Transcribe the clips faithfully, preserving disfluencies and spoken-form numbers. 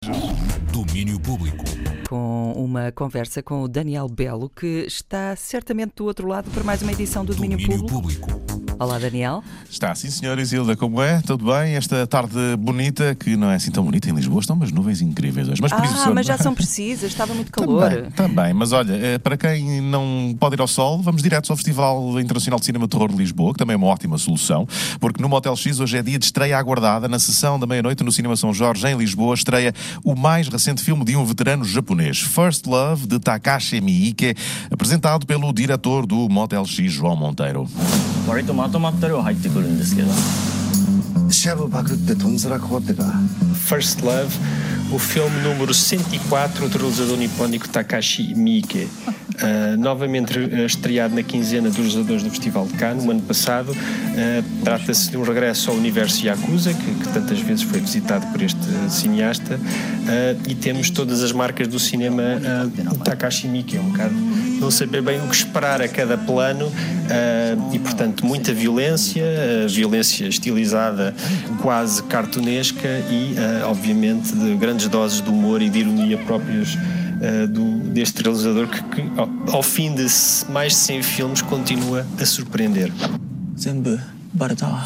hoje, Domínio Público. Com uma conversa com o Daniel Belo, que está certamente do outro lado para mais uma edição do Domínio, Domínio Público. Público. Olá, Daniel. Está, sim, senhora Isilda, como é? Tudo bem? Esta tarde bonita, que não é assim tão bonita em Lisboa, estão umas nuvens incríveis hoje. Mas, por ah, isso, mas já são precisas, estava muito calor. Também, também, mas olha, para quem não pode ir ao sol, vamos direto ao Festival Internacional de Cinema Terror de Lisboa, que também é uma ótima solução, porque no Motel X hoje é dia de estreia aguardada. Na sessão da meia-noite no Cinema São Jorge, em Lisboa, estreia o mais recente filme de um veterano japonês, First Love, de Takashi Miike, apresentado pelo diretor do Motel X, João Monteiro. 割とまとまった量入ってくるんですけどシャブパクってとんずらかかってた First Love, o filme número cento e quatro do realizador nipónico Takashi Miike, uh, novamente uh, estreado na quinzena dos realizadores do Festival de Cannes, no ano passado. Uh, trata-se de um regresso ao universo Yakuza, que, que tantas vezes foi visitado por este cineasta, uh, e temos todas as marcas do cinema uh, Takashi Miike. É um bocado não saber bem o que esperar a cada plano, uh, e portanto muita violência, uh, violência estilizada, quase cartunesca, e uh, obviamente de grandes doses de humor e de ironia próprios uh, do, deste realizador que, que ao, ao fim de mais de cem filmes continua a surpreender. 全部バレたわ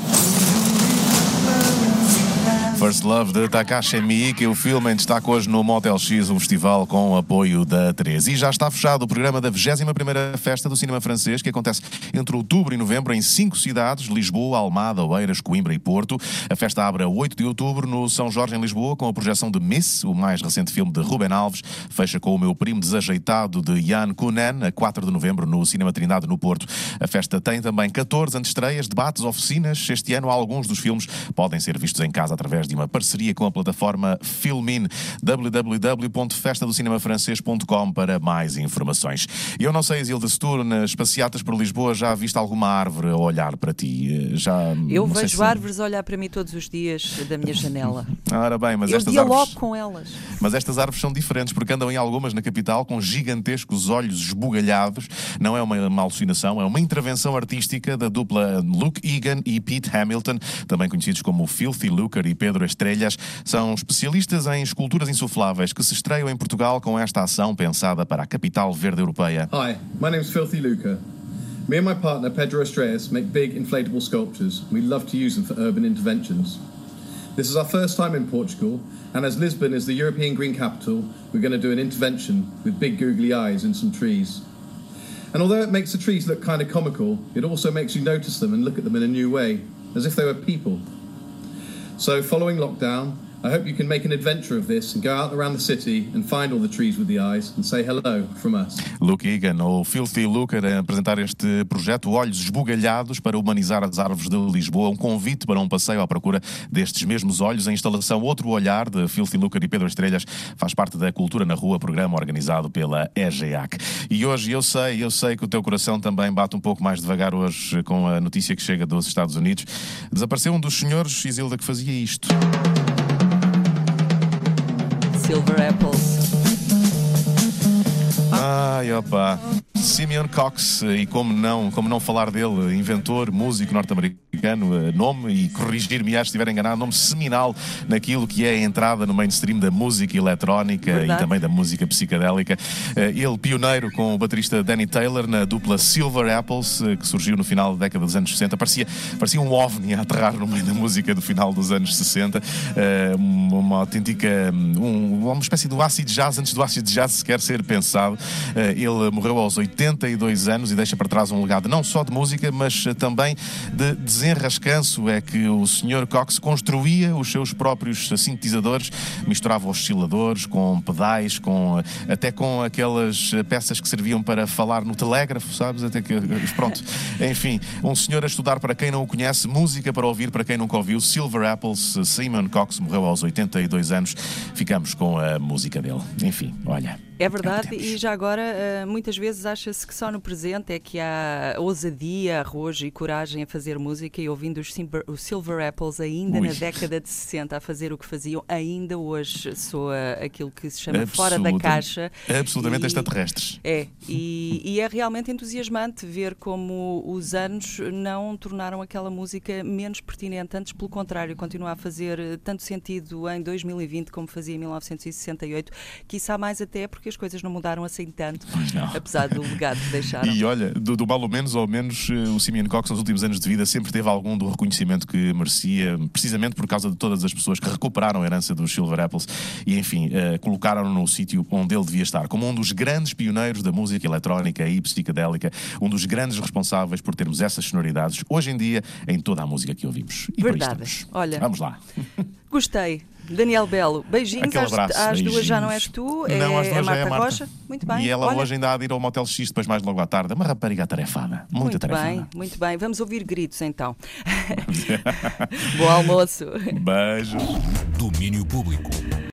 First Love, de Takashi Miike, o filme em destaque hoje no Motel X, um festival com o apoio da três. E já está fechado o programa da vigésima primeira Festa do Cinema Francês, que acontece entre outubro e novembro em cinco cidades: Lisboa, Almada, Oeiras, Coimbra e Porto. A festa abre a oito de outubro no São Jorge, em Lisboa, com a projeção de Miss, o mais recente filme de Ruben Alves. Fecha com O Meu Primo Desajeitado, de Yann Kounen, a quatro de novembro no Cinema Trindade, no Porto. A festa tem também catorze antestreias, debates, oficinas. Este ano, alguns dos filmes podem ser vistos em casa através de uma parceria com a plataforma Filmin. w w w ponto festa do cinema francês ponto com para mais informações. E eu não sei, Isilda, se tu nas passeatas por Lisboa já viste alguma árvore a olhar para ti? Já, eu vejo se... árvores a olhar para mim todos os dias da minha janela. Ora bem, mas eu estas dialogo árvores... com elas. Mas estas árvores são diferentes, porque andam em algumas na capital com gigantescos olhos esbugalhados. Não é uma, uma alucinação, é uma intervenção artística da dupla Luke Egan e Pete Hamilton, também conhecidos como Filthy Lucre e Pedro Estrellas. São especialistas em esculturas insufláveis que se estreiam em Portugal com esta ação pensada para a capital verde europeia. Hi, my name's Filthy Lucre. Me and my partner Pedro Estrellas make big inflatable sculptures. We love to use them for urban interventions. This is our first time in Portugal, and as Lisbon is the European Green Capital, we're going to do an intervention with big googly eyes and some trees. And although it makes the trees look kind of comical, it also makes you notice them and look at them in a new way, as if they were people. So, following lockdown, I hope you can make an adventure of this and go out around the city and find all the trees with the eyes and say hello from us. Luke Egan, ou Filthy Lucre, a apresentar este projeto Olhos Esbugalhados para humanizar as árvores de Lisboa. Um convite para um passeio à procura destes mesmos olhos. A instalação Outro Olhar, de Filthy Lucre e Pedro Estrellas, faz parte da Cultura na Rua, programa organizado pela E G A C. E hoje eu sei, eu sei que o teu coração também bate um pouco mais devagar hoje com a notícia que chega dos Estados Unidos. Desapareceu um dos senhores, Isilda, que fazia isto. Silver Apples. Ai, opa. Simeon Cox, e como não, como não falar dele, inventor, músico norte-americano, nome, e corrigir-me se estiver enganado, nome seminal naquilo que é a entrada no mainstream da música eletrónica. Verdade. E também da música psicadélica. Ele, pioneiro com o baterista Danny Taylor na dupla Silver Apples, que surgiu no final da década dos anos sessenta. Parecia, parecia um ovni a aterrar no meio da música do final dos anos sessenta. Uma autêntica, um, uma espécie de acid jazz antes do acid jazz sequer ser pensado. Ele morreu aos oitenta e dois anos e deixa para trás um legado não só de música, mas também de desenrascanço. É que o senhor Cox construía os seus próprios sintetizadores, misturava osciladores com pedais, com, até com aquelas peças que serviam para falar no telégrafo, sabes? Até que, pronto, enfim, um senhor a estudar para quem não o conhece, música para ouvir para quem nunca ouviu. Silver Apples, Simeon Cox morreu aos oitenta e dois anos. Ficamos com a música dele. Enfim, olha... É verdade, É o que e temos. já agora muitas vezes acha-se que só no presente é que há ousadia, arrojo e coragem a fazer música, e ouvindo os, Simber, os Silver Apples ainda Ui. na década de sessenta a fazer o que faziam, ainda hoje soa aquilo que se chama Absoluta- fora da caixa. Absolutamente E- extraterrestres. É, e, e é realmente entusiasmante ver como os anos não tornaram aquela música menos pertinente, antes pelo contrário, continua a fazer eh, tanto sentido em dois mil e vinte como fazia em mil novecentos e sessenta e oito, quiçá mais até porque as coisas não mudaram assim tanto, não. apesar do legado que deixaram. E olha, do, do mal ou menos, ou menos, eh, o Simeon Cox nos últimos anos de vida sempre teve algum do reconhecimento que merecia, precisamente por causa de todas as pessoas que recuperaram a herança dos Silver Apples e, enfim, eh, colocaram-no no sítio onde ele devia estar, como um dos grandes pioneiros da música eletrónica e psicadélica, um dos grandes responsáveis por termos essas sonoridades hoje em dia em toda a música que ouvimos. E por aí Verdade. estamos. Olha. Vamos lá. Gostei. Daniel Belo, beijinhos. Aquele Às, abraço, às duas já não és beijinhos. tu, Não, às é duas a já é Marta a Marta. Rocha. Muito bem. E ela Olha, hoje ainda há de ir ao Motel X depois mais logo à tarde. Uma rapariga atarefada. Muito, muito atarefada. bem, muito bem. Vamos ouvir gritos então. Bom almoço. Beijos. Domínio público.